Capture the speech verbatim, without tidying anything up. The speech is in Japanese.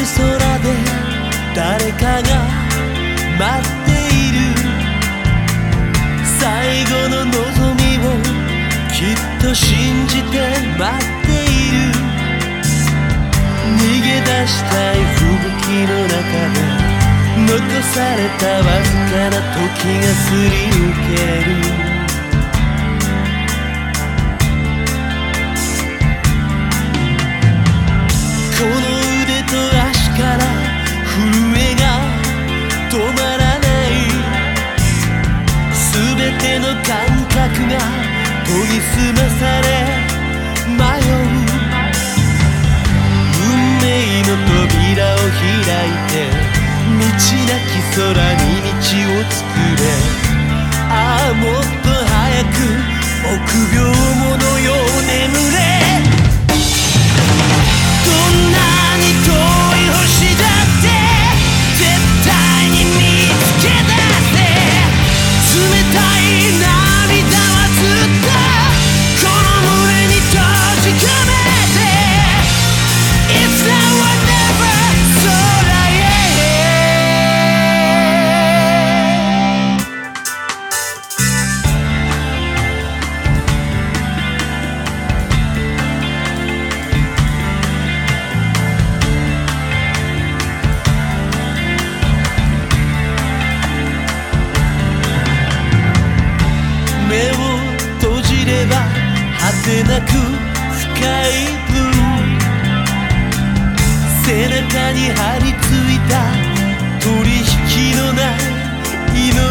る空で誰かが待っている。最後の望みをきっと信じて待っている。逃げ出したい吹雪の中で残されたわずかな時がすり抜ける。この腕と足から震えが止まらない。すべての感覚が研ぎ澄まされ迷う。運命の扉を開いて道なき空に道を作れ。ああもっと早く臆病者よ眠れ。どんなに遠い星だって絶対に見つけ出せ。冷たい涙はずっとこの胸に閉じ込めて It's now or never 空へ。目を閉じれば果てなく深いブルー。背中に張り付いた取引のない命。